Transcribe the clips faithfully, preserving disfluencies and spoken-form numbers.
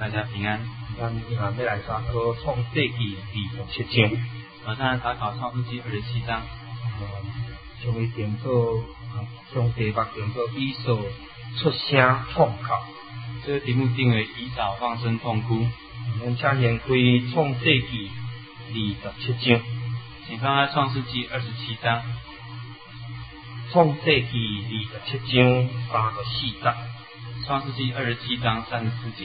大家平安。 咱今下要来查考创世纪二十七章， 马上来查考创世纪二十七章。 呃，将伊定做啊，将题目定做以扫出声痛哭。 这个题目定为以扫放声痛哭。 咱请先开创世纪二十七章， 请翻开创世纪二十七章。 创世纪二十七章三十四节。 创世纪二十七章三十四节。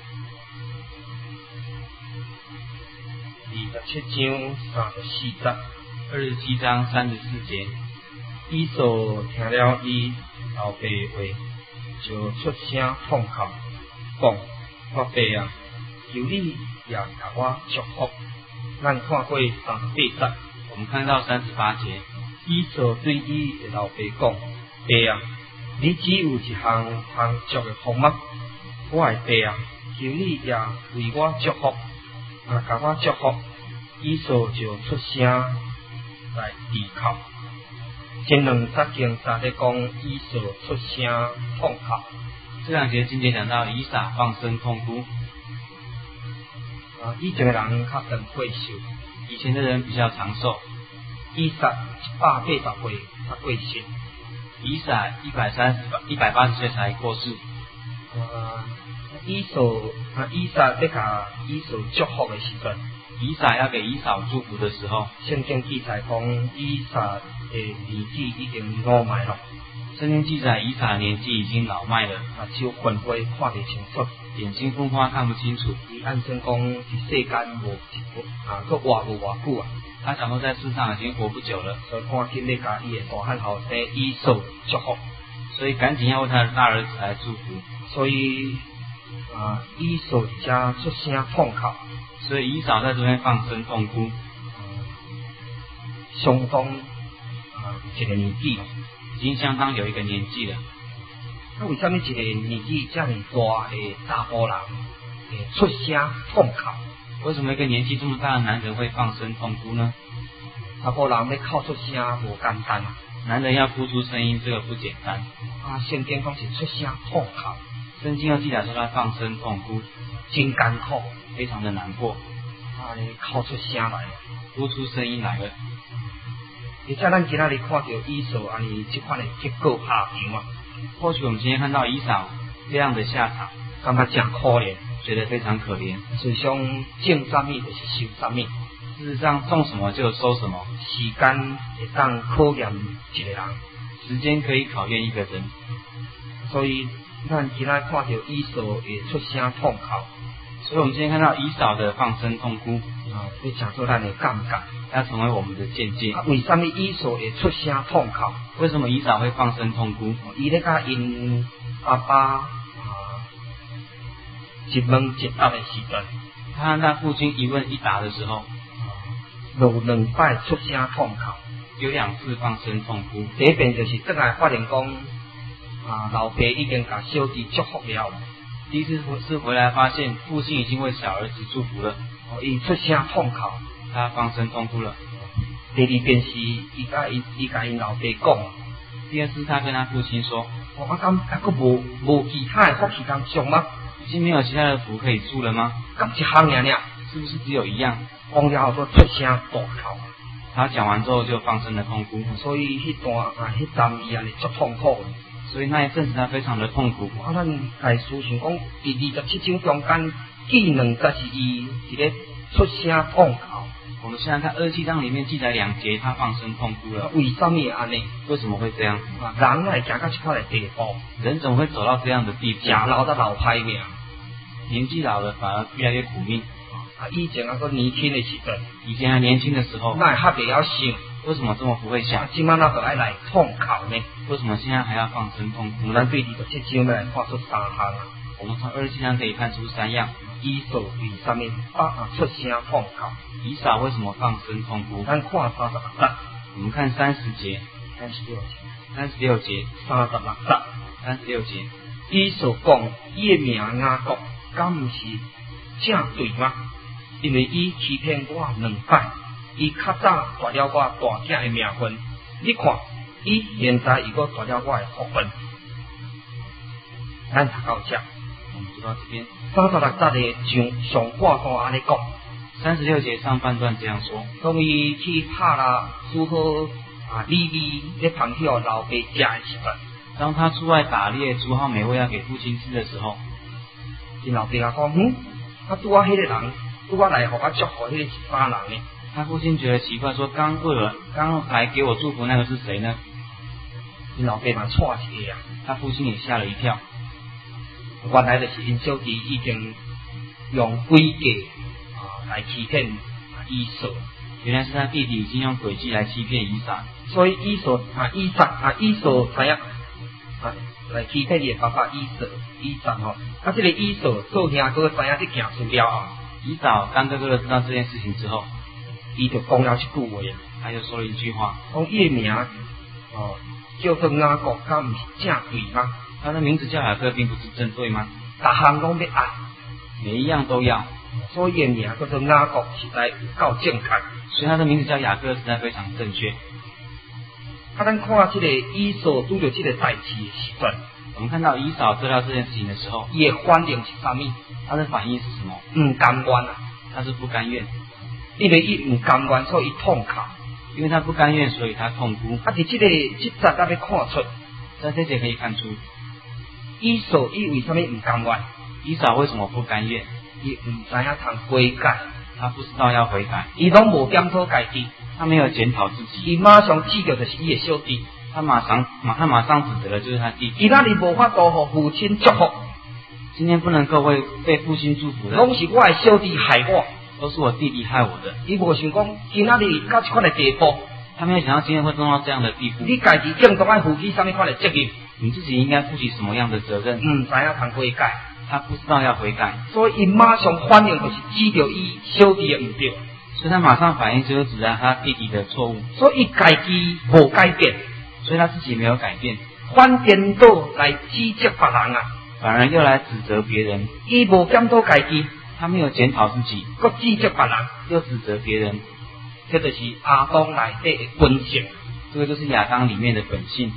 二十七章三十四节。 二十七章三十四节。 以扫听了伊老爸话，就出声痛哭，讲：我爸啊，求你也甲我祝福。咱看过三十八节， 我们看到三十八节。 以扫对伊的老爸讲：爸啊，你只有一项通祝的福吗？我的爸啊，求你也为我祝福，啊，甲我祝福。以扫就出声来祈求。前两节经在咧讲以扫出声痛哭， 这两节经节讲到以扫放声痛哭。 啊，以前的人较长过寿， 以前的人比较长寿。 以撒一百八十岁才过世， 以撒一百三十一百八十岁才过世。 呃，以扫啊，以撒要甲以扫祝福的时阵， 以撒要给以扫祝福的时候， 圣经记载讲以撒的年纪已经老迈了。 圣经记载以撒的年纪已经老迈了， 啊，手昏花看不清楚， 眼睛昏花看不清楚。 伊按算讲伫世间无一啊，佫活无偌久啊。 他想说在世上已经活不久了， 所以赶紧要甲伊的大汉后生以扫祝福， 所以赶紧要为他的大儿子来祝福。 所以啊，以扫伫遮出声痛哭， 所以以扫在这边放声痛哭， 相当啊一个年纪， 已经相当有一个年纪了。 那为什么一个年纪这么大的查甫人会出声痛哭？ 为什么一个年纪这么大的男人会放声痛哭呢？ 查甫人要哭出声无简单啊！ 男人要哭出声音，这个不简单。 啊，圣经讲是出声痛哭， 圣经要记载说他放声痛哭， 真艰苦， 非常的难过。 啊，你哭出声来了， 哭出声音来了。 而且咱今仔日看到以扫安尼这款的结果下场啊， 或许我们今天看到以扫这样的下场， 感觉真可怜。 觉得非常可怜。 事实上，种什么就是收什么。 事实上，种什么就收什么。 时间会当考验一个人， 时间可以考验一个人。 所以，咱今仔看到以扫会出声痛哭， 所以我们今天看到以扫的放声痛哭， 啊，要讲做咱的感觉， 要成为我们的见解。 啊，为什么以扫会出声痛哭？ 为什么以扫会放声痛哭？ 伊咧甲因爸爸。一问一答的时阵， 他和他父亲一问一答的时候， 有两摆出声痛哭， 有两次放声痛哭。 第一遍就是转来发现讲，啊，老爸已经甲小弟祝福了。 第一次是回来发现父亲已经为小儿子祝福了， 哦，伊出声痛哭， 他放声痛哭了。 第二遍是伊甲伊伊甲因老爸讲， 第二次他跟他父亲说， 哦，啊，咁啊，佫无无其他的福气通上吗？ 已经没有其他的福可以住了吗？ 咁一项尔尔， 是不是只有一样？ 讲了后，出声大哭。 他讲完之后就放声的痛哭， 所以迄段啊，迄阵伊安尼足痛苦的。 所以那一阵子他非常的痛苦。 啊，咱来思想讲，第二十七章中间，记两节是伊一个出声痛哭。 我们现在看二十七章里面记载两节，他放声痛哭了。 为什么安尼？ 为什么会这样？ 啊，人会行到这块的地步， 人怎么会走到这样的地步？ 假老得老歹命。 年纪老了反而越来越苦命。 啊，以前那个年轻的时阵， 以前还年轻的时候， 那还袂晓想， 为什么这么不会想？ 今晚那个爱来痛哭呢？ 为什么现在还要放声痛哭呢？ 咱对二十七章来看出三项啊。 我们从二十七章可以看出三样。 以扫为什么啊出声痛哭？ 以扫为什么放声痛哭？ 咱看三十六节， 我们看三十节、 三十六节、 三十六节、 三十六节、 三十六节。 以扫讲，伊的名雅各，敢毋是正对吗？因为伊欺骗我两摆，伊较早夺了我大囝的名分。你看，伊现在又搁夺了我的福分。咱读到这， 我们读到这边。 三十六节的上上半段安尼讲， 三十六节上半段这样说： 当伊去拍啦，拄好啊，李味咧旁去互老爸食的时阵， 当他出外打猎，煮好美味要给父亲吃的时候， 因老爸啊讲，嗯，啊拄啊迄个人，拄啊来互我祝福，迄个是啥人呢？ 他父亲觉得奇怪，说：刚为了刚来给我祝福那个是谁呢？ 因老爸嘛错一个啊， 他父亲也吓了一跳。 原来就是因小弟已经用诡计啊来欺骗以扫， 原来是他弟弟已经用诡计来欺骗以撒， 所以以扫啊以撒啊以扫知影啊来欺骗伊的爸爸以扫以撒吼，啊这个以扫做兄哥知影这件事了后， 以扫干哥哥知道这件事情之后， 伊就讲了一句话啊， 他就说了一句话， 讲伊的名哦叫做雅各，敢毋是正对吗？ 他的名字叫雅各，并不是正对吗？ 逐项拢要爱， 每一样都要， 所以伊的名叫做雅各，实在有够正确。 所以他的名字叫雅各，实在非常正确。 啊，咱看这个以扫拄着这个代志的时阵， 我们看到以扫知道这件事情的时候， 伊的反应是啥物？ 他的反应是什么？ 唔甘愿啊！ 他是不甘愿， 因为伊唔甘愿，所以痛哭。 因为他不甘愿，所以他痛哭。 啊，伫这个这节咱要看出， 在这节可以看出， 以扫伊为什么唔甘愿？ 以扫为什么不甘愿？ 伊唔知影通悔改， 他不知道要悔改， 伊拢无检讨家己， 他没有检讨自己， 伊马上记着就是伊的小弟， 他马上马他马上指责的就是他弟弟。 伊那里无法度互父亲祝福， 今天不能够为被父亲祝福的， 拢是我的小弟害我， 都是我弟弟害我的。 伊无想讲今仔日到这款的地步， 他没有想到今天会弄到这样的地步。 你家己正当爱负起什么款的责任？ 你自己应该负起什么样的责任？ 唔知影通悔改， 他不知道要悔改， 所以伊马上反应就是指着伊小弟的唔对， 所以他马上反应就是指责他弟弟的错误， 所以伊家己无改变， 所以他自己没有改变， 反颠倒来指责别人啊， 反而又来指责别人。 伊无检讨家己， 他没有检讨自己， 搁指责别人， 又指责别人， 这就是亚当内底的本性。 这个就是亚当里面的本性。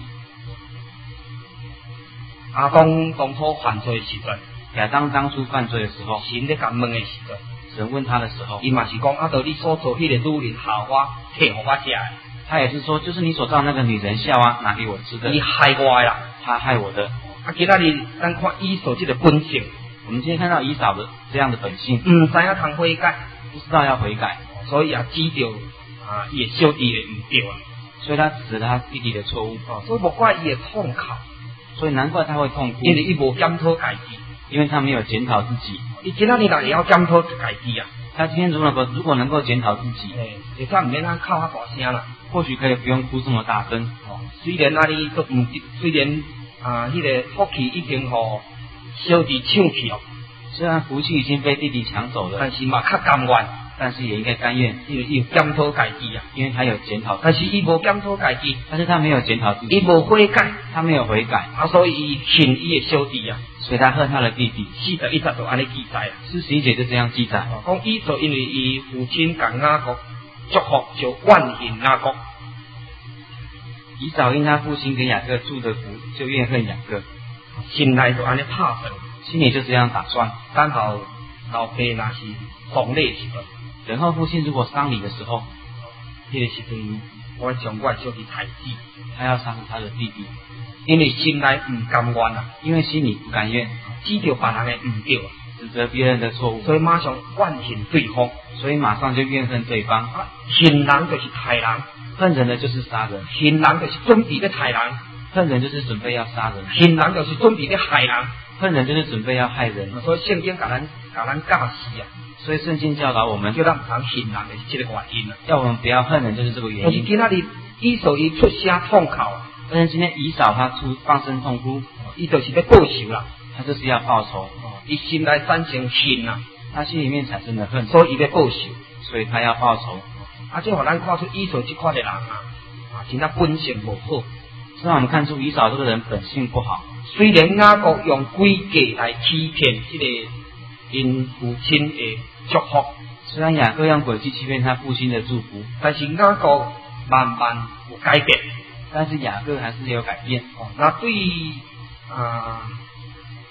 亚当当初犯罪的时阵， 亚当当初犯罪的时候， 神咧甲问的时阵， 神问他的时候， 伊嘛是讲啊，到你所做迄个女人夏娃摕互我食的， 他也是说，就是你所造的那个女人夏娃拿给我吃的， 伊害我的啦， 他害我的。 啊，今仔日咱看以扫这个本性， 我们今天看到以扫的这样的本性， 唔知影通悔改， 不知道要悔改， 所以也指着啊伊的小弟的唔对啊， 所以他指责他弟弟的错误， 哦，所以无怪伊的痛哭， 所以难怪他会痛哭， 因为伊无检讨家己， 因为他没有检讨自己。 伊今仔日若会晓检讨家己啊， 他今天如果如果能够检讨自己， 诶，就算唔免咱哭遐大声啦， 或许可以不用哭这么大声。 哦，虽然那里都唔，虽然啊，迄、那个福气已经互小弟抢去哦， 虽然福气已经被弟弟抢走了， 但是嘛较甘愿， 但是也应该甘愿， 因为伊有检讨家己啊， 因为他有检讨， 但是伊无检讨家己， 但是他没有检讨自己， 伊无悔改， 他没有悔改， 啊，所以伊恨伊的小弟啊， 所以他恨他的弟弟。 四十一节就安尼记载啊， 四十一节就这样记载， 讲以扫因为伊父亲甲雅各祝福，就怨恨雅各。 以扫因他父亲给雅各祝的福，就怨恨雅各， 心内就安尼拍算， 心里就这样打算。 等候老爸若是丧礼时阵， 然后父亲如果丧礼的时候， 迄、那个时阵，我将我的小弟杀死， 他要杀死他的弟弟， 因为心内唔甘愿啊， 因为心里不甘愿， 指着别人的唔对啊， 指责别人的错误， 所以马上怨恨对方， 所以马上就怨恨对方。 啊，恨人就是杀人， 恨人的就是杀人， 恨人就是准备要杀人， 恨人就是准备要杀人， 恨人就是准备要害人， 恨人就是准备要害人。 所以圣经甲咱甲咱教示啊， 所以圣经教导我们， 叫咱唔通恨人的是这个原因啊。 要我们不要恨人，就是这个原但是因。 今仔日以扫伊出声痛哭啊， 但是今天以扫他出放声痛哭， 伊就是要报仇啦， 他就是要报仇， 伊心内产生恨啊， 他心里面产生了恨， 所以伊要报仇， 所以他要报仇。 啊，这互咱看出以扫这款的人啊，啊，真正本性无好。 这让我们看出以扫这个人本性不好。 虽然雅各用诡计来欺骗这个因父亲的祝福， 虽然雅各用诡计欺骗他父亲的祝福， 但是雅各慢慢有改变， 但是雅各还是有改变。 哦，那对啊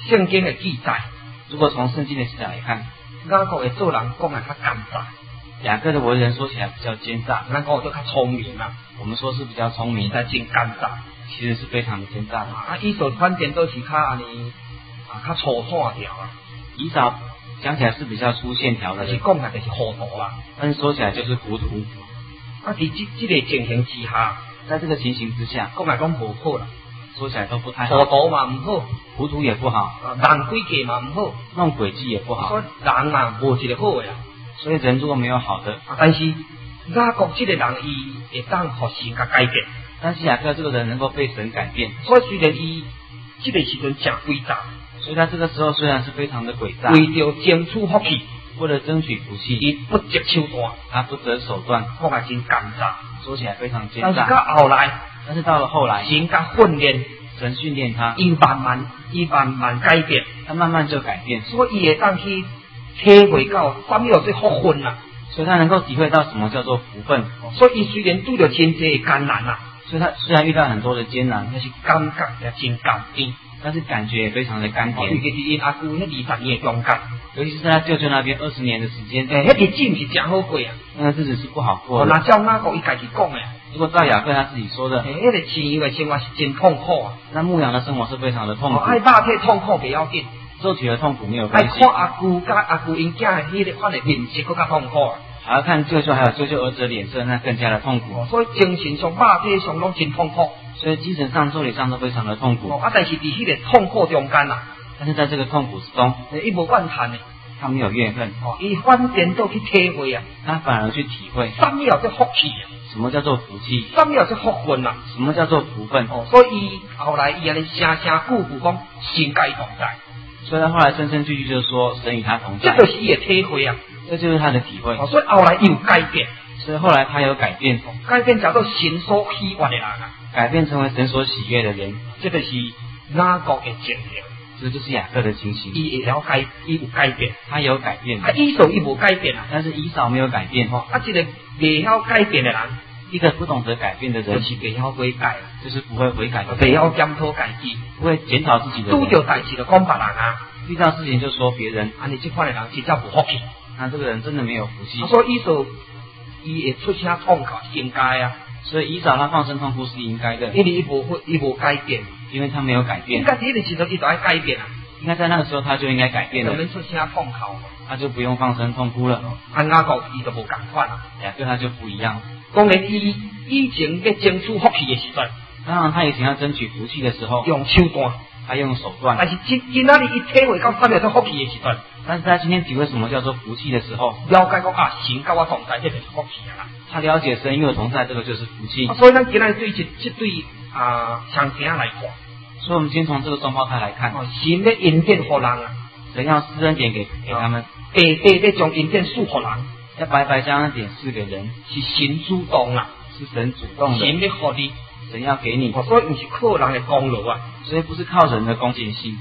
圣经的记载， 如果从圣经的视角来看， 雅各的做人讲来较奸诈， 雅各的为人说起来比较奸诈， 咱讲就较聪明啦， 我们说是比较聪明， 但真奸诈， 其实是非常的奸诈的。 啊，以扫反正都是较安尼啊，较粗线条啊。 以扫讲起来是比较粗线条的， 但是讲起来就是糊涂啦， 但是说起来就是糊涂。 啊，伫即即个情形之下， 在这个情形之下， 讲来讲无好啦， 说起来都不太好。 糊涂嘛唔好， 糊涂也不好， 啊，弄诡计嘛唔好， 弄诡计也不好。 所以人啊，无一个好的啊。 所以人如果没有好的， 啊、但是雅各这个人伊会当互神甲改变， 但是雅各这个人能够被神改变， 所以虽然伊这个时阵真诡诈， 所以他这个时候虽然是非常的诡诈， 为着争取福气， 为了争取福气， 伊不择手段， 他不择手段， 讲来真奸诈， 说起来非常奸但是诈。 到后来， 但是到了后来， 神甲训练， 神训练他， 伊慢慢伊慢慢改变， 他慢慢就改变， 所以伊会当去体会到什么叫做福分啦。 所以他能够体会到什么叫做福分。 所以伊虽然拄着真济的艰难啦， 所以他虽然遇到很多的艰难， 但是感觉也真甘甜， 但是感觉也非常的甘甜。 尤其是因阿姑迄二十年的中间， 尤其是在他舅舅那边二十年的时间， 诶、欸，迄日子毋是真好过啊。 那个日子是不好过的。 那照雅各伊家己讲的， 如果照雅各他自己说的， 诶、欸，迄、那个饲羊的生活是真痛苦啊。 那牧羊的生活是非常的痛苦。 爱肉体痛苦不要紧， 肉体的痛苦没有爱关系。 看阿姑甲阿姑因囝的迄个款的面色更加痛苦啊。 还要看舅舅还有舅舅儿子的脸色，那更加的痛苦。 所以精神上、肉体上拢真痛苦。 所以精神上、肉体上都非常的痛苦。 啊，但是伫迄个痛苦中间啊， 但是在这个痛苦之中， 伊无怨叹的， 他没有怨恨， 哦，伊反颠倒去体会啊， 他反而去体会什么叫做福气啊， 什么叫做福气， 什么叫做福分啊， 什么叫做福分。 哦，所以伊后来伊安尼声声句句讲神甲伊同在， 所以他后来声声句句就是说神与他同在， 这就是伊的体会啊， 这就是他的体会。 哦，所以后来伊有改变， 所以后来他有改变， 改变叫做神所喜悦的人啊， 改变成为神所喜悦的人， 这就是雅各的情形。 这就是雅各的情形。 伊会了改，伊有改变， 他有改变， 啊，以扫伊无改变啊， 但是以扫没有改变。 哦，啊，这个未晓改变的人， 一个不懂得改变的人， 就是未晓悔改， 就是不会悔改的， 未晓检讨家己， 不会检讨自己的人。 拄着代志就讲别人啊， 遇到事情就说别人， 啊，你这款的人真正无福气。 那这个人真的没有福气。 所以以扫伊会出声痛哭是应该啊， 所以以扫他放声痛哭是应该的， 因为伊无会，伊无改变， 因为他没有改变。 应该迄个时阵伊就爱改变啊， 应该在那个时候他就应该改变了， 就免出声痛哭， 他就不用放声痛哭了。 啊，雅各伊就无共款啊， 雅各他就不一样。 当然伊以前要争取福气的时阵， 当然他以前要争取福气的时候， 用手段， 他用手段。 但是今今仔日伊体会到什么叫做福气的时阵， 但是他今天体会什么叫做福气的时候， 了解讲啊，神甲我同在，这就是福气啊。 他了解神与我同在，这个就是福气。 啊、所以咱今仔对这这对啊双生来看， 所以我们先从这个双胞胎来看， 哦，神要恩典互人啊， 神要施恩典给给他们， 白白要将恩典赐互人， 要白白将恩典赐给人， 是神主动啊， 是神主动的， 神要互你， 神要给你， 哦，所以不是靠人的功劳啊， 所以不是靠人的恭敬心。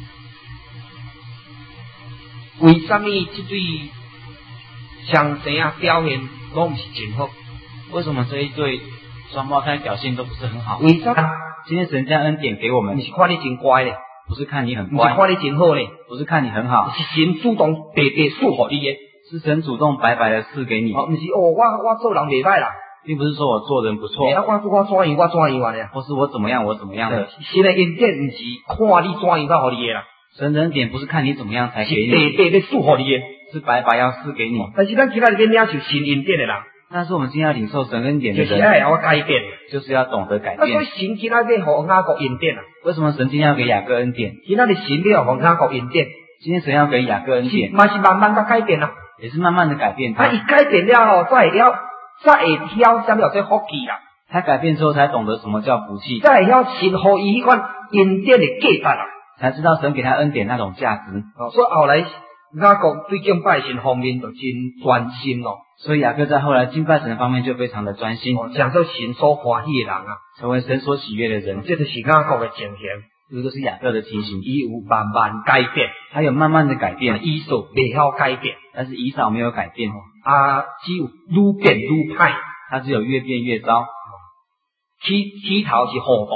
为什么这对双生啊表现拢不是真好？ 为什么这一对双胞胎表现都不是很好？ 为什么？ 今天神将恩典给我们， 不是看你真乖嘞， 不是看你很不乖， 是看你真好嘞， 不是看你很好， 是神主动白白赐予你的， 是神主动白白的赐给你。 哦，不是哦，我我做人袂歹啦， 并不是说我做人不错， 欸、我我怎样我怎样完呀， 或是我怎么样我怎么样的。 神的恩典不是看你怎样才予你的啦， 神的恩典不是看你怎么样才给你， 是白白的赐予你的， 是白白要赐给你。 但是咱今仔日要领受神恩典的人， 但是我们今天要领受神恩典的就是人， 要改变， 就是要懂得改那所以变。 神今仔日互雅各恩典啊， 为什么神今天要给雅各恩典？ 今仔日神要互雅各恩典， 今天神要给雅各恩典， 嘛是慢慢甲改变啊。 也是慢慢的改变他。 啊，伊改变了后，才会了，才会晓什么叫做福气啦。 他改变之后，才懂得什么叫福气， 才会晓神予伊迄款恩典的价值啦。 才知道神给他恩典那种价值。 哦，所以后来雅各对敬拜神方面就真专心咯。 所以雅各在后来敬拜神的方面就非常的专心， 哦，讲做神所欢喜的人啊， 成为神所喜悦的人。 这就是雅各的情形。 这个是雅各的情形， 伊有慢慢改变， 他有慢慢的改变， 以扫未晓改变， 但是以扫没有改变， 啊，只有愈变愈歹， 他只有越变越糟， 起起头是糊涂，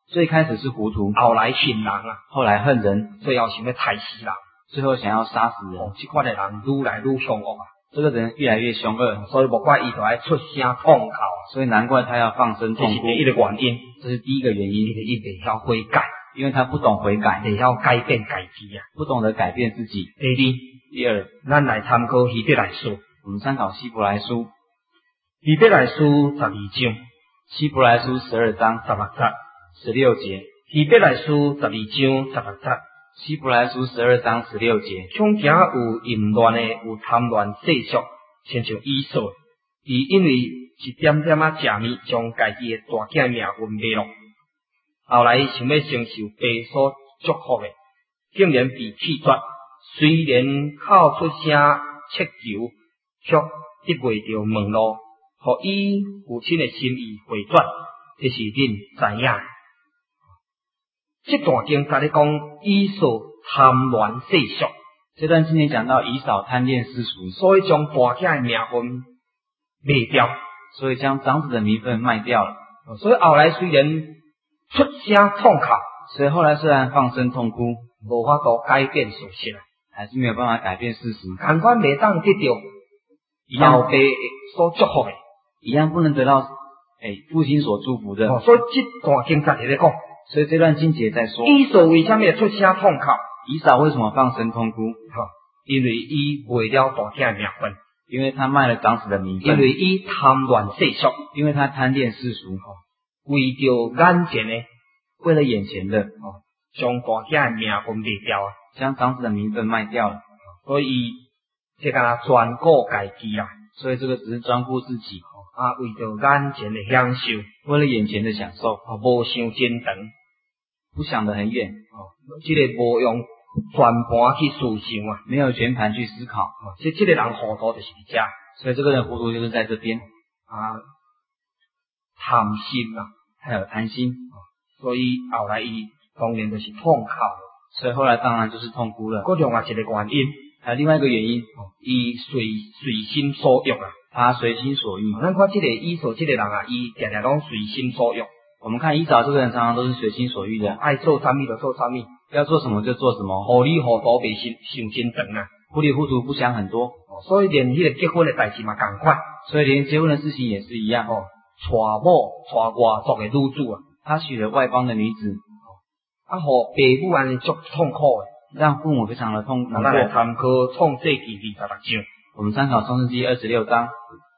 最开始是糊涂， 后来恨人啊， 后来恨人， 最后想要害死人， 最后想要杀死人。 哦，这款的人愈来愈凶恶啊！ 这个人越来越凶恶， 所以无怪伊就爱出声痛哭， 所以难怪他要放声痛哭。 这是第一个原因， 这是第一个原因， 因为伊袂晓悔改， 因为他不懂悔改， 袂晓改变家己啊， 不懂得改变自己。 第二， 第二， 咱来参考希伯来书， 我们参考希伯来书， 希伯来书十二章， 希伯来书十二章十六节， 十六节， 希伯来书十二章十六节。 希伯来书十二章十六节， 恐惊有淫乱的，有贪恋世俗，亲像以扫，伊因为一点点仔食物，将家己的大囝命运灭落。后来想要承受父所祝福的，竟然被弃绝。虽然口出声切求，却得袂到门路，互伊父亲的心意回转，这是恁知影。这段经甲你讲以扫贪恋世俗， 这段经节讲到以扫贪恋世俗， 所以将大囝的名分卖掉， 所以将长子的名分卖掉了。 所以后来虽然出声痛哭， 所以后来虽然放声痛哭， 无法度改变事实， 还是没有办法改变事实。 同款袂当得到老爸所祝福的， 一样不能得到诶父亲所祝福的。 哦，所以这段经在咧讲。 所以这段经节在说， 以扫为什么出声痛哭？ 以扫为什么放声痛哭？ 哈，因为伊卖了大囝的名分， 因为他卖了长子的名分， 因为伊贪恋世俗， 因为他贪恋世俗， 为着眼前的， 为了眼前的， 哦，将大囝的名分卖掉啊， 将长子的名分卖掉了， 所以这个专顾家己啊， 所以这个只是专顾自己。 啊，为着眼前的享受， 为了眼前的享受， 啊，无想真长， 不想得很远， 哦，这个无用全盘去思想啊， 没有全盘去思考， 哦，所以这个人糊涂就是伫遮， 所以这个人糊涂就是在这边啊，贪心啊， 还有贪心， 哦，所以后来伊当然就是痛哭， 所以后来当然就是痛哭了。 各另外一个原因， 还有另外一个原因， 哦，伊随随心所欲啊。 他随心所欲。 咱看这个以扫这个人啊，伊常常拢随心所欲。 我们看以扫这个人常常都是随心所欲的， 爱做啥物就做啥物， 要做什么就做什么， 糊里糊涂袂想想真长啊， 糊里糊涂不想很多。 哦，所以连迄个结婚的代志嘛共款， 所以连结婚的事情也是一样。 哦，娶某娶外族的女子啊， 他娶了外邦的女子， 啊，互父母安尼足痛苦的， 让父母非常的痛苦。 咱来参考创世纪二十六章。 我们参考创世纪二十六章，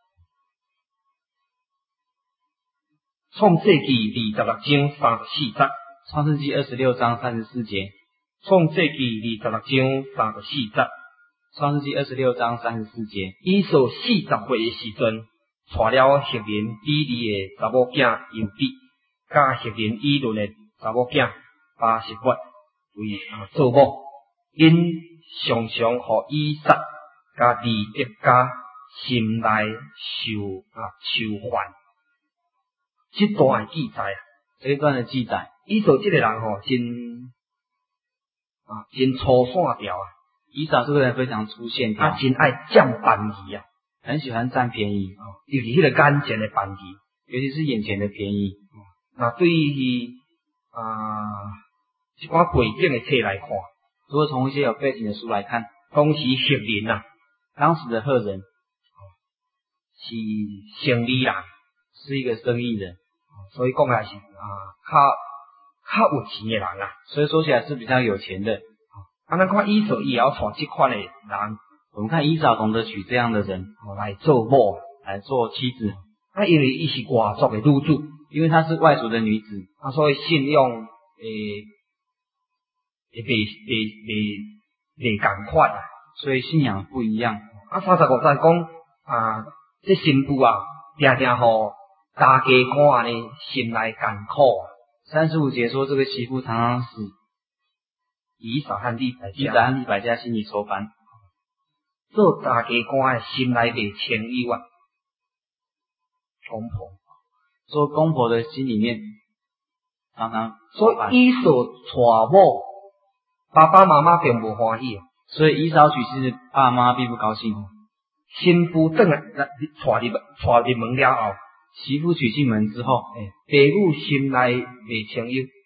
创世纪二十六章三十四节， 创世纪二十六章三十四节， 创世纪二十六章三十四节， 创世纪二十六章三十四节。 以扫四十岁的时阵，娶了赫人比利的查某囝犹比，甲赫人以伦的查某囝巴十伯为啊做某，因常常互以撒甲利得家心内受啊受患。这段的记载啊， 这一段的记载， 以扫这个人吼、哦，真啊真粗线条啊。 以扫这个人非常粗线条， 他真爱占便宜啊， 很喜欢占便宜， 哦，尤其迄个眼前的便宜， 尤其是眼前的便宜。 那对于啊一寡背景的册来看， 如果从一些有背景的书来看， 当时赫人啊， 当时的赫人是生意人， 是一个生意人， 所以讲来是啊较较有钱的人啊， 所以说起来是比较有钱的。 啊，咱看以扫伊也要娶这款的人， 我们看以扫懂得娶这样的人来做某， 来做妻子。 啊，因为伊是外族的女子， 因为她是外族的女子， 啊，所以信用诶诶袂袂袂袂共款啊， 所以信仰不一样。 啊，三十五节讲啊，这新妇啊，定定互大家看安尼，心内艰苦啊。 三十五节说这个媳妇常常使以撒和利百加， 以撒和利百加心里愁烦， 做大家官的心内袂清幽啊。公婆， 做公婆的心里面常常， 所以以扫娶某，爸爸妈妈并不欢喜， 所以以扫娶妻子，爸妈并不高兴。 新妇转来娶入娶入门了后， 媳妇娶进门之后， 父母心内袂清幽，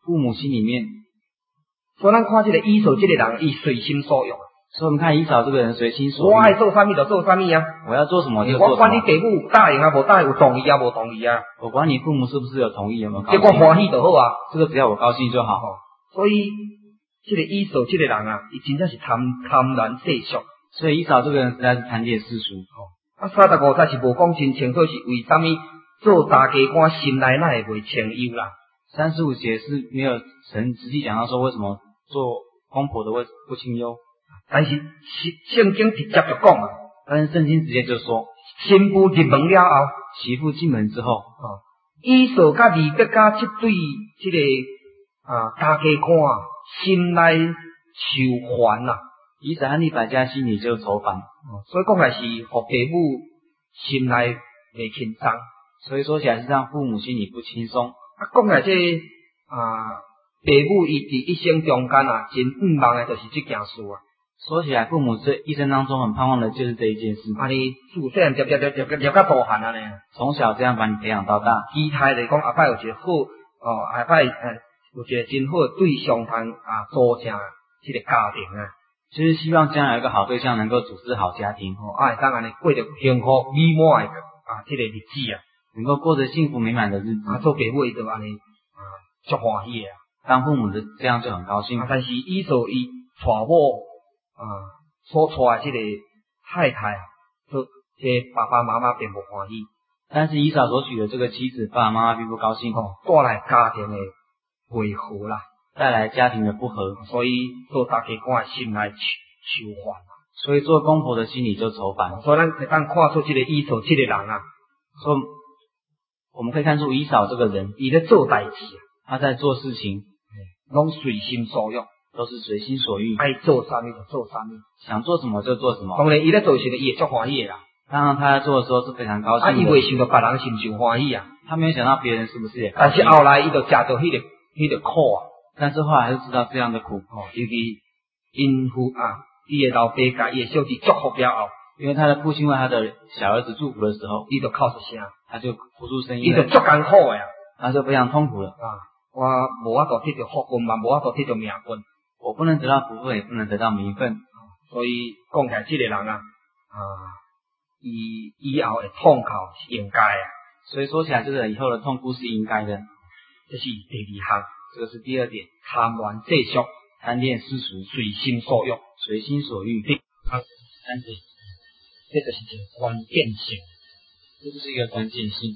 父母心里面。 所以咱看这个以扫这个人，伊随心所欲。 所以我们看以扫这个人随心所欲。 我爱做啥物就做啥物啊！ 我要做什么就做什么。 我管你父母答应啊，无答应，有同意啊，无同意啊。 我管你父母是不是有同意，有没有高兴。 结果欢喜就好啊。 这个只要我高兴就好。 哦、所以，这个以扫这个人啊，伊真正是贪贪婪世俗。 所以以扫这个人实在是贪恋世俗。 哦、啊，三十五节是无讲真清楚是为什么做大家官心内哪会袂清幽啦。 三十五节是没有神实际讲到说为什么做公婆的会不清幽。 但是圣经直接就讲啊， 但是圣经直接就说， 新妇入门了后， 媳妇进门之后， 哦，以扫甲利百加这对这个啊大家看心内愁烦啊， 以扫和利百加心里就愁烦， 哦，所以讲来是互父母心内袂轻松， 所以说起来是让父母心里不轻松。 啊，讲来这啊父母伊伫一生中间啊，真毋望的就是这件事啊。 说起来，父母这一生当中很盼望的就是这一件事。 啊，你自细汉接接接接接接到大汉啊呢， 从小这样把你培养到大。 期待来讲，后摆有一个好哦，后摆诶有一个真好的对象通啊，组成这个家庭啊， 就是希望将来有一个好对象能够组织好家庭， 哦，啊，当然呢过着幸福美满的啊，这个日子啊， 能够过着幸福美满的日子。 啊，做父母伊就安尼啊，足欢喜的啊。 当父母的这样就很高兴。 啊，但是以扫伊娶某。啊，所娶的这个太太啊，这这爸爸妈妈并不欢喜。 但是以扫所娶的这个妻子，爸爸妈妈并不高兴， 哦，带来家庭的违和啦， 带来家庭的不和， 所以做大家官心内愁烦啊。 所以做公婆的心里就愁烦。 所以咱会当看出这个以扫这个人啊， 所以我们可以看出以扫这个人， 伊咧做代志啊， 他在做事情， 拢随心所欲。 都是随心所欲， 爱做啥物就做啥物， 想做什么就做什么。 当然，伊咧做时候，伊会足欢喜的啦。 当然，他在做的时候是非常高兴的。 啊，伊未想到别人是毋是欢喜啊？ 他没有想到别人是不是也高兴。 但是后来，伊就食到迄个迄个苦啊。 但是后来还是知道这样的苦。 哦，尤其因父啊，伊的老爸甲伊的小弟祝福了后， 因为他的父亲为他的小儿子祝福的时候， 伊就哭出声， 他就哭出声音， 伊就足艰苦的啊， 他就非常痛苦了啊！我无法度得到福分嘛，无法度得到命分。 我不能得到福分，也不能得到名分， 所以讲起来，这个人啊，啊，以以后的痛苦是应该啊。 所以说起来，这个以后的痛苦是应该的。 这是第二项， 这个是第二点， 贪玩世俗， 贪恋世俗， 随心所欲， 随心所欲。第三点，这就是一个关键性， 这就是一个关键性。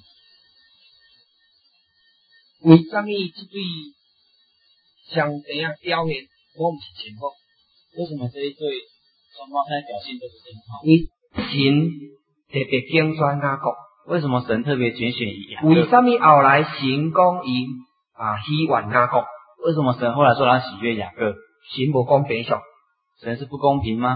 为什么这对上帝啊表现？我唔是真好， 为什么这一对双胞胎表现都不是很好？ 为神特别拣选雅各， 为什么神特别拣选雅各？ 为什么后来神讲伊啊喜悦雅各？ 为什么神后来说他喜悦雅各？ 神无公平上， 神是不公平吗？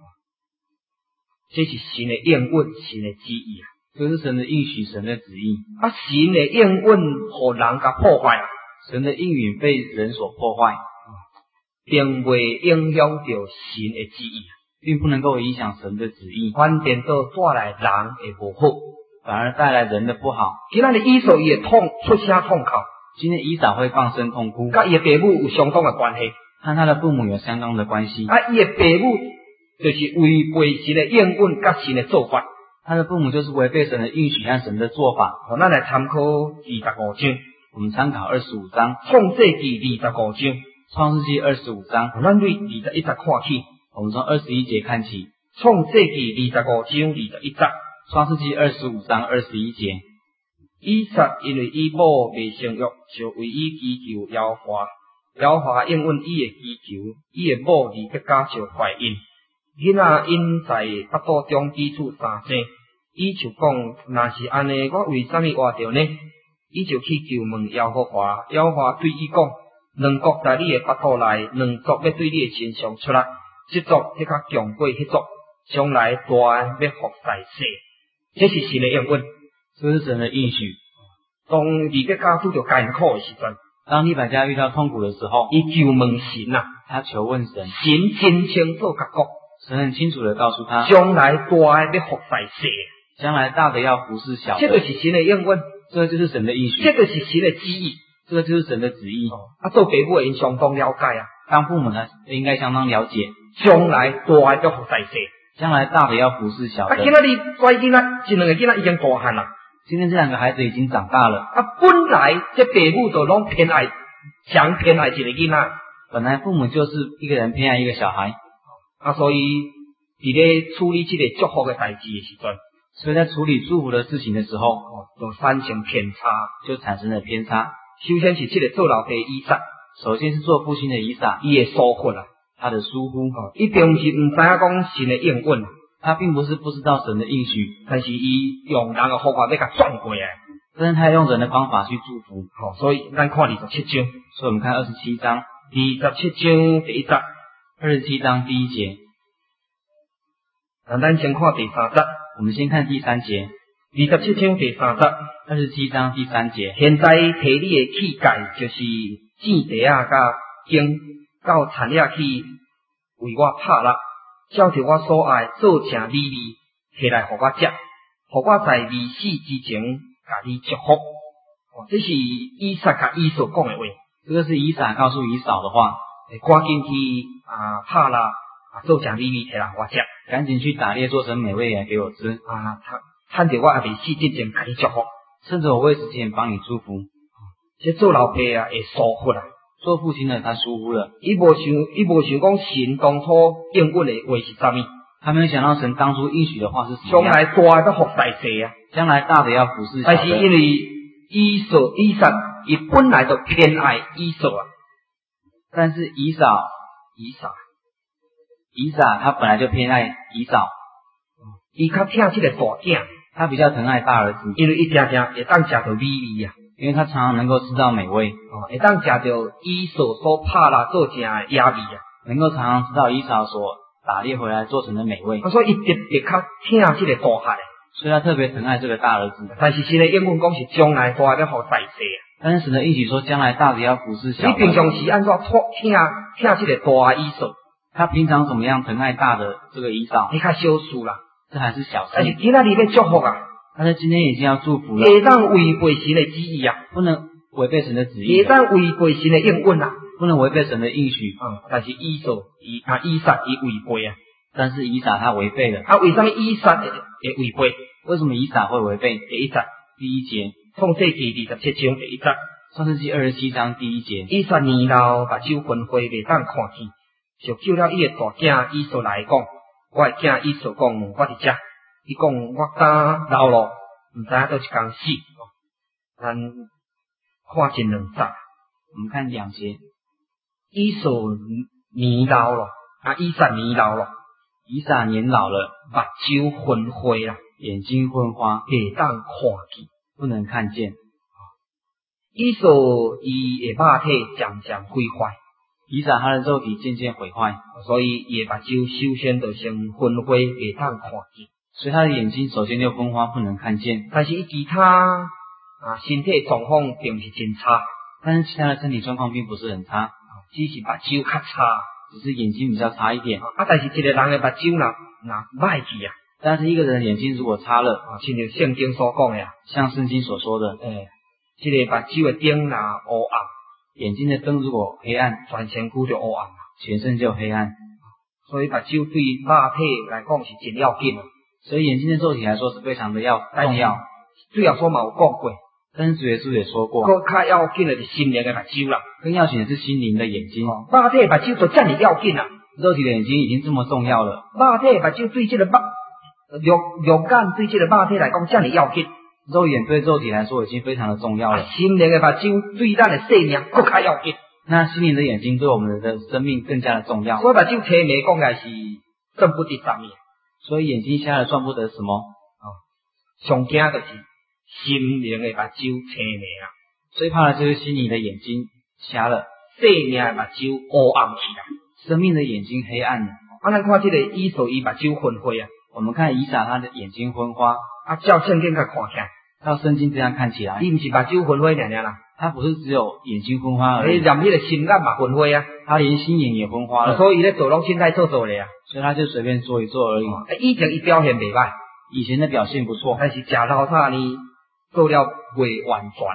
这是神的应允，神的旨意啊！ 这是神的应许，神的旨意。 啊，神的应允互人甲破坏啊， 神的应允被人所破坏。 并未影响到神的旨意， 并不能够影响神的旨意， 反颠倒带来人的不好， 反而带来人的不好。 今仔日以扫伊会痛出声痛哭， 今天以扫会放声痛哭， 甲伊的父母有相当的关系， 和他的父母有相当的关系。 啊，伊的父母就是违背神的应允甲神的做法， 他的父母就是违背神的应许和神的做法。 好，咱来参考二十五章， 我们参考二十五章， 创世纪二十五章。 创世纪二十五章， 咱对二十一节看起。 我们从二十一节看起。 创世纪二十五章二十一节， 创世纪二十五章二十一节。 以撒因为以某未生育，就为伊祈求耶和华，耶和华应允伊的祈求，伊的某利百加就怀孕。囡仔因在腹肚中基础三生，伊就讲，若是安尼，我为什么活着呢？伊就去求问耶和华，耶和华对伊讲。两国在你的腹肚内，两族要对你的身上出来，这族迄较强过迄族，将来大要服在世。这是神的应允， 这是神的应许。 当利百加拄着艰苦的时阵， 当利百加遇到痛苦的时候， 伊求问神啊， 他求问神， 神真清楚甲讲， 神很清楚的告诉他， 将来大要服在世， 将来大的要服侍小的， 这就是神的应允， 这就是神的应许， 这就是神的旨意。 这个就是神的旨意。 哦、啊，做父母的因相当了解啊， 当父母呢应该相当了解， 将来大要服在世， 将来大的要服侍小的。 啊，今仔日乖囡仔，这两个囡仔已经大汉啦。 今天这两个孩子已经长大了。 啊，本来这父母就拢偏爱，想偏爱一个囡仔。 本来父母就是一个人偏爱一个小孩， 啊，所以伫咧处理这个祝福的代志的时阵， 所以在处理祝福的事情的时候， 哦，就产生偏差， 就产生了偏差。 首先是这个做老爸以撒， 首先是做父亲的以撒， 伊的疏忽啦， 他的疏忽， 哦，伊并不是唔知影讲神的应允， 他并不是不知道神的应许， 但是伊用人的方法要甲转过来， 但是他用人的方法去祝福。 好、哦，所以咱看二十七章， 所以我们看二十七章， 二十七章第一节， 二十七章第一节。 那咱先看第三节， 我们先看第三节。 二十七章第三节， 二十七章第三节。 现在摕你的器械，就是糋地啊、甲羹，到田野去为我拍蜡，照着我所爱做正美味，摕来互我食，互我在未死之前甲你祝福。哦，这是以撒甲以扫讲的话。 这个是以撒告诉以扫的话。 赶紧去啊拍蜡啊做正美味摕来互我食， 赶紧去打猎做成美味来给我吃啊！趁着我还未死之前甲你祝福， 趁着我未死之前帮你祝福。 这做老爸啊会疏忽啦， 做父亲的他疏忽了， 伊无想，伊无想讲神当初应允的话是啥物， 他没有想到神当初应许的话是什么。 将来大的服在世啊， 将来大的要服侍小的。 但是因为以扫以撒，伊本来就偏爱以扫啊， 但是以扫以撒以撒他本来就偏爱以扫， 伊较疼这个大囝， 他比较疼爱大儿子， 因为伊常常会当食到美味啊。 因为他常常能够吃到美味， 哦，会当食到以扫所拍蜡做成的野味啊， 能够常常吃到以扫所打猎回来做成的美味。 啊，所以伊特别较疼这个大汉的， 所以他特别疼爱这个大儿子。 但是神的应允讲是将来大要服在世啊， 但是神的应许说将来大的要服侍小的。 你平常是按怎疼疼这个大以扫？ 他平常怎么样疼爱大的这个以扫？ 你较小事啦， 这还是小事。 但是今仔日要祝福啊。 但是今天已经要祝福了， 会当违背神的旨意啊， 不能违背神的旨意， 会当违背神的应允啊， 不能违背神的应许。 嗯，但是以扫以啊以撒伊违背啊， 但是以撒他违背了。 啊，为什么以撒会会违背？ 为什么以撒会违背？ 第一节， 第一节， 创世纪二十七章第一节， 创世纪二十七章第一节。 以撒年老，目睭昏花，袂当看见，就叫了伊的大囝以扫来讲，我的囝以扫讲，我伫遮。伊讲我刚老咯，毋知影倒一工死。咱看前两节， 我们看两节。 以扫年老咯，啊，以撒年老咯， 以撒年老了， 目睭昏花啦， 眼睛昏花， 袂当看见， 不能看见。 以扫伊的肉体渐渐毁坏， 以撒他的肉体渐渐毁坏， 所以伊的目睭首先就先昏花，袂当看见。 所以他的眼睛首先就昏花，不能看见。 但是伊其他啊身体状况并不是真差， 但是其他的身体状况并不是很差， 只是目睭较差， 只是眼睛比较差一点。 啊，但是一个人的目睭若若歹去啊， 但是一个人的眼睛如果差了， 啊，像像圣经所讲的啊， 像圣经所说的， 诶，这个目睭的灯若乌暗， 眼睛的灯如果黑暗， 全身躯就乌暗啦， 全身就黑暗。 所以目睭对肉体来讲是真要紧啊。 所以眼睛的肉体来说是非常的要重要。 主耶稣嘛有讲过， 但是主耶稣也说过， 更较要紧的是心灵的目睭啦， 更要紧的是心灵的眼睛。 哦，肉体的目睭就这么要紧啦， 肉体的眼睛已经这么重要了。 肉体的目睭对这个肉肉肉眼对这个肉体来讲这么要紧， 肉眼对肉体来说已经非常的重要了。 啊、心灵的目睭对咱的生命更较要紧。 那心灵的眼睛对我们的生命更加的重要。 所以目睭青眉讲的是正不得啥物。 所以眼睛瞎了算不得什么， 哦，上惊就是心灵的目睭青眉啊， 最怕的就是心灵的眼睛瞎了， 生命的目睭乌暗去啦， 生命的眼睛黑暗了。 啊，咱看这个以扫伊目睭昏花啊， 我们看以撒他的眼睛昏花， 啊，照圣经甲看起来， 照圣经这样看起来， 伊毋是目睭昏花尔尔啦， 他不是只有眼睛昏花而已， 连迄个心眼嘛昏花啊， 他连心眼也昏花了， 啊、所以伊咧做拢凊彩做做咧啊。 所以他就随便做一做而已。 哦、以前伊表现袂歹， 以前的表现不错， 但是食老早呢做了袂完全啦。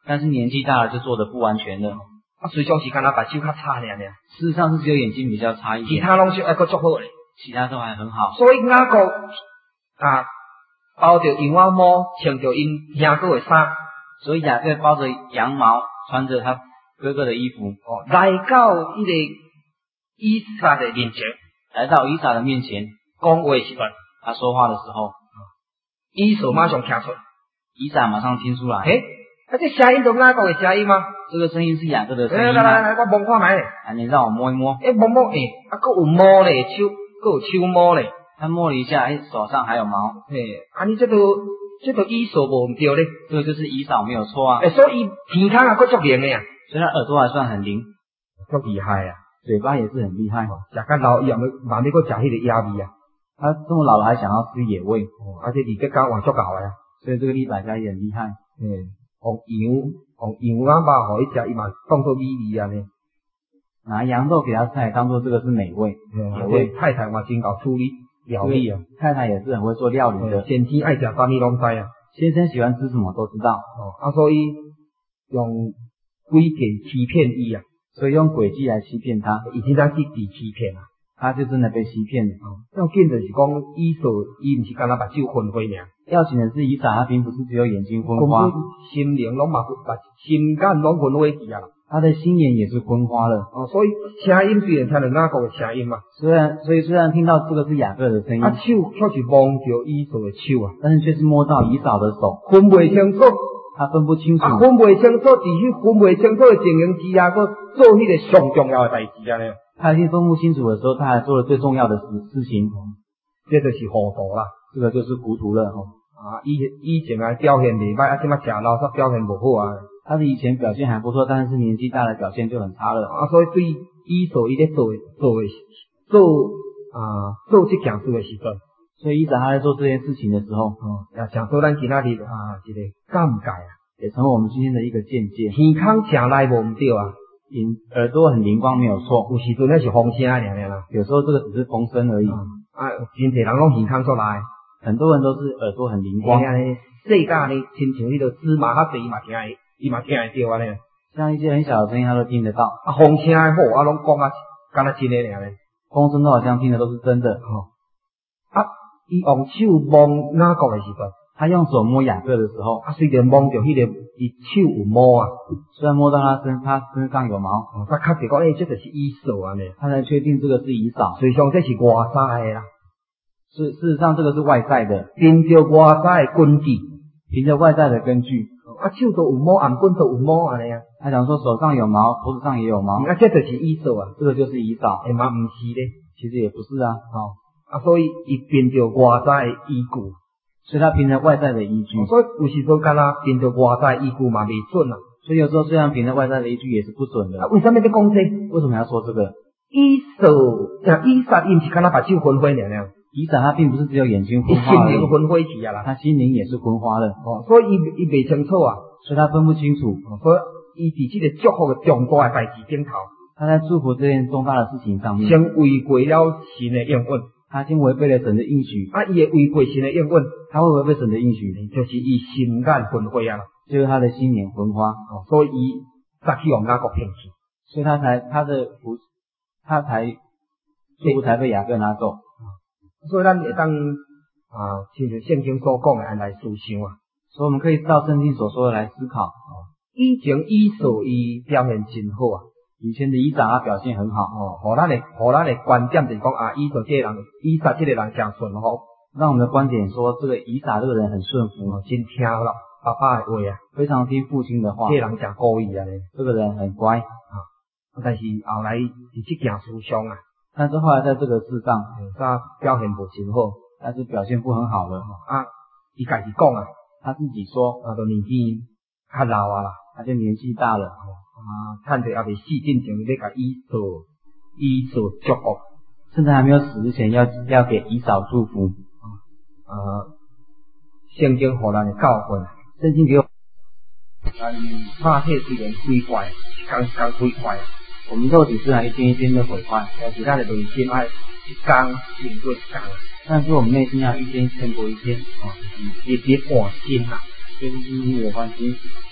但是年纪大了就做的不完全了。 啊，随上是干那把手较差尔尔， 事实上是只有眼睛比较差一点， 其他拢是还佫足好咧， 其他都还很好。 所以雅各啊包着羊毛毛，穿着因兄哥的衫， 所以雅各包着羊毛，穿着他哥哥的衣服， 哦，来到迄个以撒的面前， 来到以撒的面前， 讲话时阵， 他说话的时候， 以扫马上听出来， 以撒马上听出来， 诶，啊，这声音都雅各的声音吗？ 这个声音是雅各的声音来吗？ 来来来，我摸看卖咧， 啊，你让我摸一摸， 诶，摸摸诶，啊，佫有毛咧，手佫有手毛咧， 他摸了一下，哎，手上还有毛， 嘿，啊，你这都这都以扫无毋对咧， 这个就是以扫没有错啊， 诶，所以鼻孔啊佫足灵的啊， 所以他耳朵还算很灵， 足厉害啊， 嘴巴也是很厉害， 食甲老以后慢慢佫食迄个野味啊， 他这么老了还想要吃野味， 哦，而且李德家换足够的啊， 所以这个利百加也很厉害， 嗯，用羊用羊啊肉互伊食，伊嘛当作美味安尼。 拿羊肉给他菜，当做这个是美味， 野味太太嘛真够处理料理啊， 太太也是很会做料理的， 先天爱食啥物拢知啊。 先生喜欢吃什么都知道， 哦，啊，所以用诡计欺骗伊啊， 所以用诡计来欺骗他， 伊真正是被欺骗啊， 他就真的被欺骗了。 哦，要紧就是讲以扫伊毋是干那目睭昏花尔， 要紧的是以撒他并不是只有眼睛昏花， 心灵拢嘛目心肝拢昏花去啊。 他的心眼也是昏花了， 哦，所以声音虽然听到雅各的声音嘛， 虽然所以虽然听到这个是雅各的声音， 啊手却是摸着以扫的手啊， 但是却是摸到以扫的手， 分袂清楚， 他分不清楚， 啊分袂清楚，伫迄分袂清楚的情形之下，佮做迄个上重要的代志啊咧。 他已经分不清楚的时候，他还做了最重要的事事情， 这就是糊涂啦， 这个就是糊涂了哦。 啊，以以前啊表现袂歹，啊，即摆食老煞表现不好啊。 他的以前表现还不错，但是年纪大了表现就很差了。 啊，所以对以扫伊咧做做做啊做这件事的时阵， 所以以撒他在做这件事情的时候， 哦，也想做咱今仔日啊一个尴尬啊， 也成为我们今天的一个见解。 天空正来无毋对啊， 因耳朵很灵光没有错， 有时阵那是风声尔尔啦， 有时候这个只是风声而已。 啊，啊真侪人拢天空出来， 很多人都是耳朵很灵光。 世界呢，亲像迄个芝麻较细嘛听会，伊嘛听会到安尼。 像一些很小的声音，他都听得到。 啊，风声好，啊，拢讲啊，敢若真诶尔咧。 风声都好像听的都是真的。 哦，啊，伊用手摸雅各诶时阵， 他用手摸雅各的时候， 啊，虽然摸着迄个伊手有毛啊， 虽然摸到他身，他身上有毛， 哦，他确实讲，诶、欸，这就是以扫安尼， 他才确定这个是以扫。 实际上这是外在诶啦， 是事实上这个是外在的， 凭着外在诶根据， 凭着外在的根据。 啊，手都有毛，颔棍都有毛安尼啊。 他讲说手上有毛，脖子上也有毛， 啊，这就是以扫啊， 这个就是以扫。 诶嘛，毋是咧， 其实也不是啊， 哦，啊，所以伊凭着外在诶依据， 所以他凭着外在的依据， 哦、所以有时阵干若凭着外在依据嘛未准啊。 所以有时候虽然凭着外在的依据也是不准的。 啊，为什么要讲这？ 为什么要说这个？ 以扫啊，以撒因是干若把手昏花尔尔。 以撒他并不是只有眼睛昏花而已， 心灵昏花去啊啦， 他心灵也是昏花的。 哦，所以伊伊未清楚啊， 所以他分不清楚。 哦、所以伊伫这个祝福的重大的代志顶头， 他在祝福这件重大的事情上面， 先违背了神的应允， 他先违背了神的应许。 啊，伊会违背神的应允， 他会违背神的应许， 就是伊心眼昏花啊， 就是他的心眼昏花。 哦，所以伊才去用雅各骗去， 所以他才他的福，他才祝福才被雅各拿走。 所以咱会当啊，亲像圣经所讲的安来思想啊， 所以我们可以照圣经所说的来思考。 哦，以前以扫伊表现真好啊， 以前的以撒他表现很好。 哦，互咱的互咱的观点就是讲啊，以扫这个人，以撒这个人真顺服， 让我们的观点说，这个以撒这个人很顺服， 哦，真听了爸爸的话啊， 非常听父亲的话。 这个人真故意啊咧， 这个人很乖啊，但是后来伫这件事上啊。 但是后来在这个事上， 他表现不真好， 但是表现不很好了。 啊，伊家己讲啊， 他自己说， 啊，都年纪较老啊啦， 他就年纪大了， 啊，趁着还未死之前，要甲以扫以扫祝福， 甚至还没有死之前，要要给以扫祝福。 啊，圣经互咱的教训， 圣经给我， 怕体虽然毁坏，刚刚毁坏。 我们肉体虽然一天一天的毁坏， 但是咱的内心爱一天胜过一天， 但是我们内心要一天胜过一天， 哦，日日换新啊， 就是日日的换新。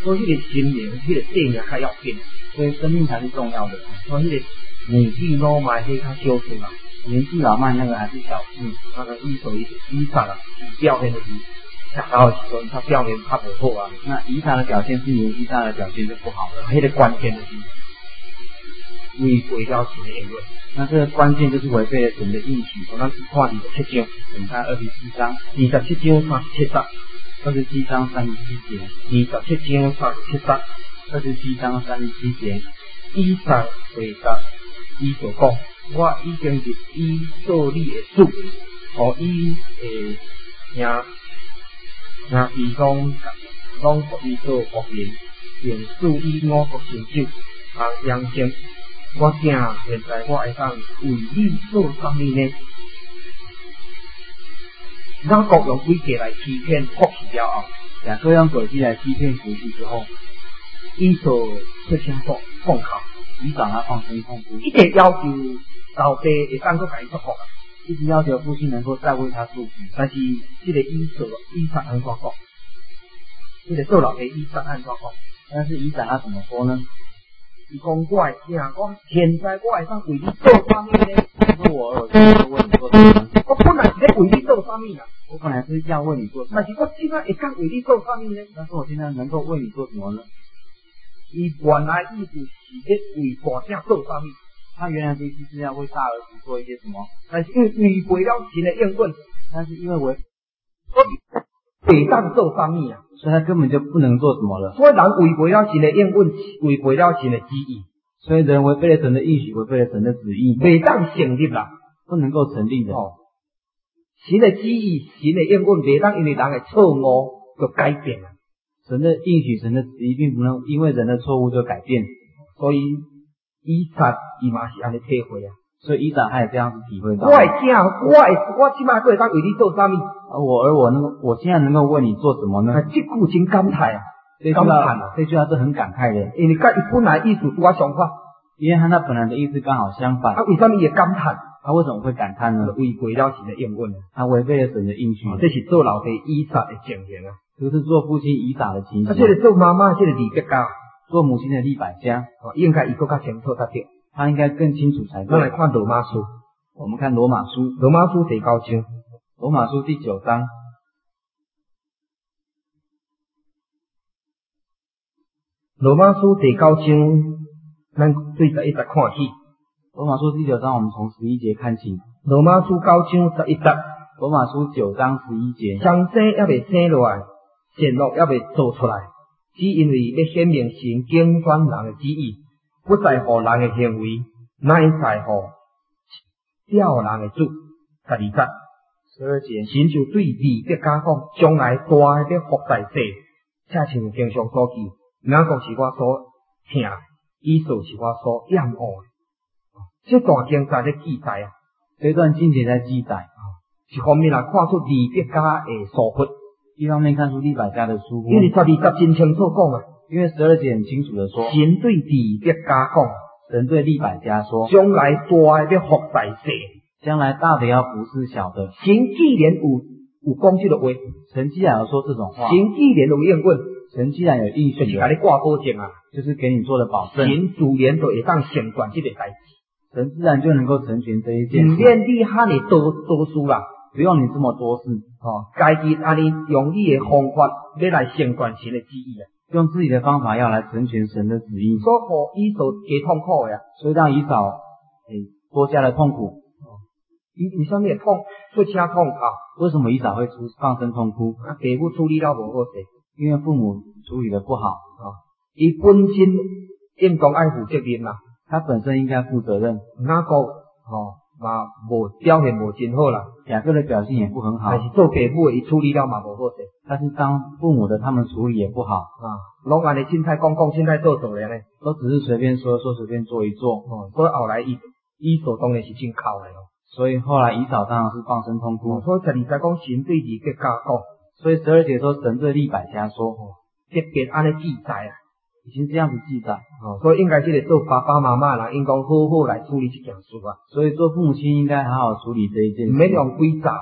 所以迄个心灵，迄、那个性命较要紧， 所以生命才是重要的。 所以迄个年纪老迈迄较小事嘛， 年纪老迈那个还是小事， 那个伊所以以撒啊，表现就是吃到的时阵，他表现较不好啊。 那以撒的表现是年纪大的表现就不好了， 迄、那个关键就是违背了神的言论。 那这个关键就是违背了神的应许。 我们看二十七章， 我们看二十七章， 二十七章三十七节， 二十七章三十七节， 二十七章三十七节， 二十七章三十七节， 以撒回答伊所讲，我已经是伊做你的主，互伊诶兄兄弟拢拢互伊做国民，并使伊五国成就，行阳间。我惊现在我会当为你做啥物呢？雅各用诡计来欺骗福气了后， 雅各用诡计来欺骗福气之后， 伊所出声说放口， 以撒他放声痛哭， 一直要求老爸会当个甲伊祝福啊， 一直要求父亲能够再为他祝福。 但是这个以撒以撒安怎讲？这个做老爸以撒安怎讲？ 但是以撒他怎么说呢？ 伊讲我会听，我现在我会当为你做啥物呢？ 说我儿现在为你做什么？ 我本来是咧为你做啥物啊？ 我本来是要为你做什么？ 但是我现在会当为你做啥物呢？ 但是我现在能够为你做什么呢？ 伊原来意思是咧为大囝做啥物？ 他原来的意思是要为大儿子做一些什么？ 但是因为违背了神的应允， 但是因为违袂当做啥物啊？ 所以他根本就不能做什么了。 所以人违背了神的应允，违背了神的旨意， 所以人违背了神的应许，违背了神的旨意， 袂当成立啦， 不能够成立的。 哦，神的旨意，神的应允，袂当因为人的错误就改变啊。 神的应许，神的旨意，并不能因为人的错误就改变。 所以以撒伊嘛是安尼体会啊。 所以以撒他也这样子体会到。 我会惊，我会，我起码会当为你做啥物？ 而我而我能够，我现在能够为你做什么呢？ 这句真感慨啊， 这句话，这句话是很感慨的， 因为甲伊本来意思拄啊相反， 因为他那本来的意思刚好相反。 他为什么也感叹？ 他为什么会感叹呢？ 违背了神的应允， 他违背了神的应许。 这是做老爸以撒的情形啊， 这是做父亲以撒的情形。 啊，这个做妈妈，这个利百加， 做母亲的利百加， 哦，应该伊更加清楚才对。 他应该更清楚才对。 咱来看罗马书， 我们看罗马书， 罗马书第九章， 罗马书第九章， 罗马书第九章，咱对十一节看起。 罗马书第九章，我们从十一节看起。 罗马书九章十一节， 罗马书九章十一节， 双生还未生落来，善恶还未做出来，只因为要显明神拣选人的旨意。不在乎人的行为，乃在乎叫人的主。十二节， 十二节， 神就对利百加讲，将来大的要福在世，且像经上所记，雅各是我所听的，以扫是我所厌恶的。这段经在咧记载啊， 这段经节在记载， 一方面来看出利百加的疏忽， 一方面看出利百加的疏忽。 因为十二节真清楚讲啊。 因为十二节很清楚的说， 神对利百加讲， 神对利百加说， 将来大的要福在世， 将来大的要服侍小的。 神既然有有讲这个话， 神既然有说这种话， 神既然有应允， 神既然有应许， 就是给你挂保证啊， 就是给你做的保证。 神自然就会当成全这个代志， 神自然就能够成全这一件事。 唔免你喊你多多事啦， 不用你这么多事， 哦，家己安尼用你的方法要来成全神的旨意啊。 用自己的方法要来成全神的旨意， 所以以扫加痛苦呀， 所以让以扫诶多加了痛苦。 伊为什么会痛？出声痛哭？ 为什么以扫会出放声痛哭？ 啊，父母处理了无好势， 因为父母处理的不好啊。伊本身应当爱负责任啦， 他本身应该负责任。 雅各哦嘛无表现无真好啦， 雅各的表现也不很好， 但是做父母的伊处理了嘛无好势。 但是当父母的他们处理也不好啊，拢安尼凊彩讲讲，凊彩做做咧， 都只是随便说说，随便做一做。 哦，所以后来伊以扫当然是真哭的咯。 所以后来以扫当然是放声痛哭。 哦、所以十二节讲神对利百加讲， 所以十二节说神对利百加说， 哦，特别安尼记载啊， 已经这样子记载。 哦，所以应该这个做爸爸妈妈人应该好好来处理这件事啊。 所以做父母亲应该好好处理这一件事， 唔免用诡诈。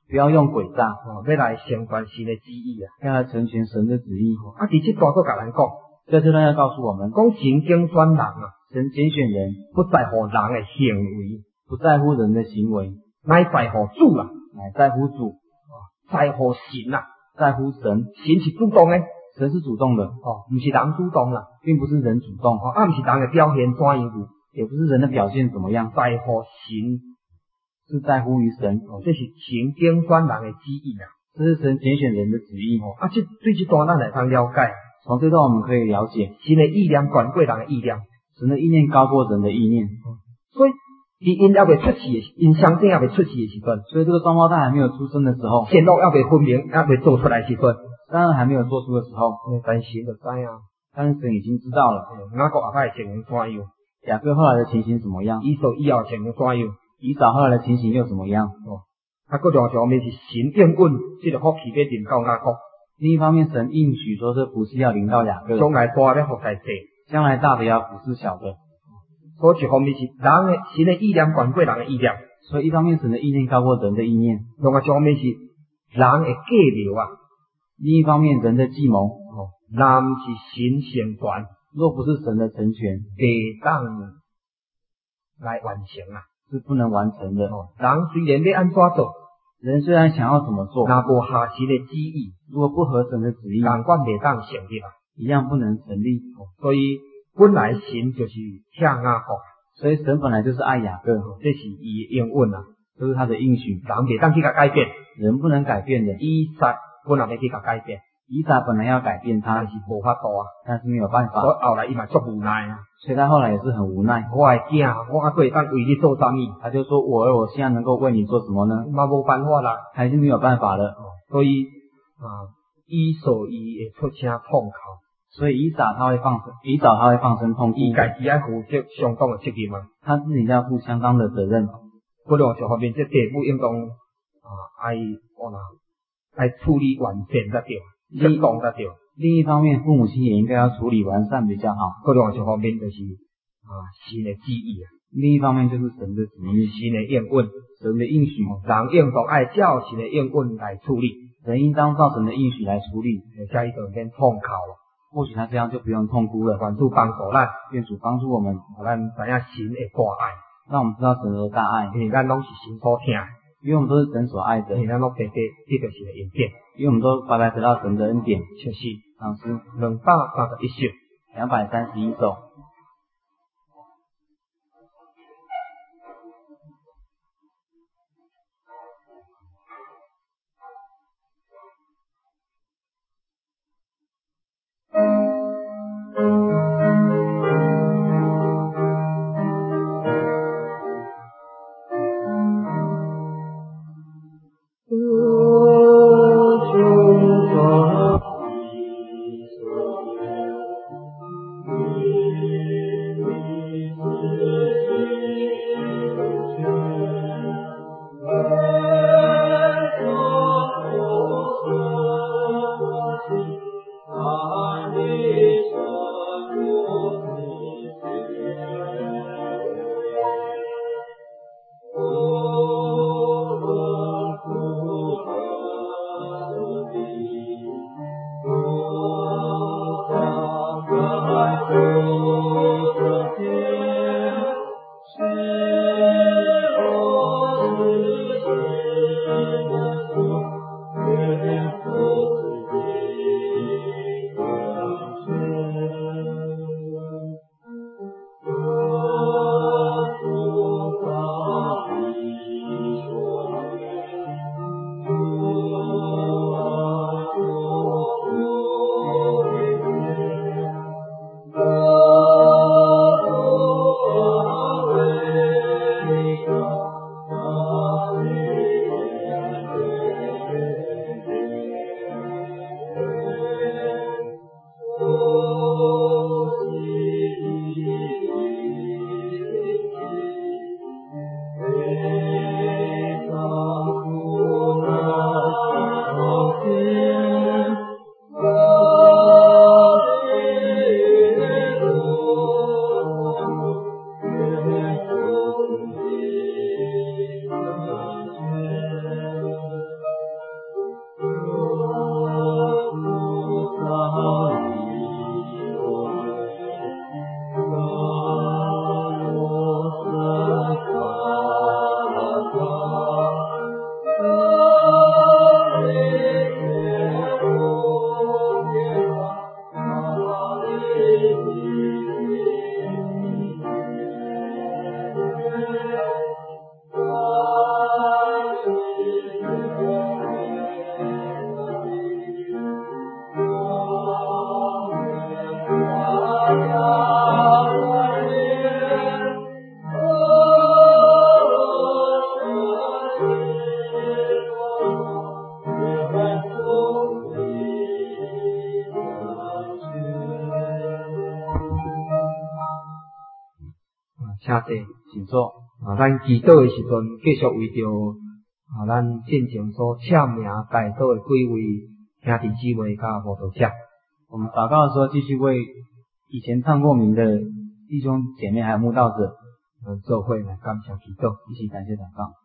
不要用诡诈， 哦，要来成全神的旨意啊， 要来成全神的旨意。 啊，伫这段佫甲咱讲， 在这段要告诉我们， 讲神拣选人啊， 神拣选人， 不在乎人的行为， 不在乎人的行为， 乃在乎主啊， 乃在乎主， 在乎神啊， 在乎神。 神是主动的， 神是主动的， 哦，不是人主动啦， 并不是人主动， 哦，啊，不是人的表现怎样， 也不是人的表现怎么样， 在乎神， 是在乎于神。 哦，这是神拣选人的旨意啊， 这是神拣选人的旨意。 哦，啊，这对这段咱来通了解， 从这段我们可以了解， 神的意念高过人的意念， 神的意念高过人的意念。 所以，伫因还未出世的，因相争还未出世的时阵， 所以这个双胞胎还没有出生的时候， 线路还未分明，还未做出来的时阵， 当然还没有做出的时候， 但神就知啊， 但是神已经知道了。 雅各后摆情形怎样？ 雅各后来的情形怎么样？ 以扫以后情形怎样？ 以扫后来的情形又怎么样？ 哦，啊，各种方面是神应允这个福气要临到雅各。 另一方面，神应许说这福气要临到雅各， 将来大的福在这， 将来大的要服侍小的。 所以一方面是人的神的意念高过人的意念， 所以一方面神的意念高过人的意念， 另外一方面是人的计谋啊。 另一方面人的计谋， 哦，若不是神成全， 若不是神的成全， 袂当来完成啊， 是不能完成的。 哦，人虽然要安怎做， 人虽然想要怎么做， 若无合神的旨意， 如果不合神的旨意， 人管袂当成立啊， 一样不能成立。 哦，所以本来神就是疼雅各， 所以神本来就是爱雅各， 这是伊的应允啊， 这是他的应许， 人袂当去甲改变， 人不能改变的。 以撒本来要去甲改变， 以撒本来要改变他， 但是无法度啊， 但是没有办法。 所以后来伊嘛足无奈啊， 所以他后来也是很无奈。 我的囝，我还可以当为你做啥物？ 他就说：“我儿，我现在能够为你做什么呢？” 嘛无办法啦， 还是没有办法了。 所以啊，以扫伊会出声痛哭， 所以以撒他会放声，以扫他会放声痛哭。 伊家己爱负责相当的责任嘛， 他自己要负相当的责任。 不论这方面，这父母应当啊爱我啦，爱处理完善才对，适当才对。 另一方面，父母亲也应该要处理完善比较好。 不论这方面就是啊神的旨意啊， 另一方面就是神的旨意， 神的应允， 神的应许， 人应当爱照神的应允来处理， 人应当照神的应许来处理， 下一个免痛哭了。 或许他这样就不用痛哭了。 愿主帮助咱， 愿主帮助我们， 让咱知影神的大爱， 让我们知道神的大爱， 因为咱拢是神所疼， 因为我们都是神所爱的， 因为咱拢白白得到神的恩典， 因为我们都白白得到神的恩典。 就是唱诗两百三十一首， 两百三十一首。 请坐， 请坐。 啊，咱祈祷的时阵，继续为着啊，咱进前所签名代祷的几位兄弟姊妹甲慕道者， 我们祷告的时候，继续为以前唱过名的弟兄姐妹还有慕道者， 嗯，做伙来感谢祈祷。 一起感谢祷告。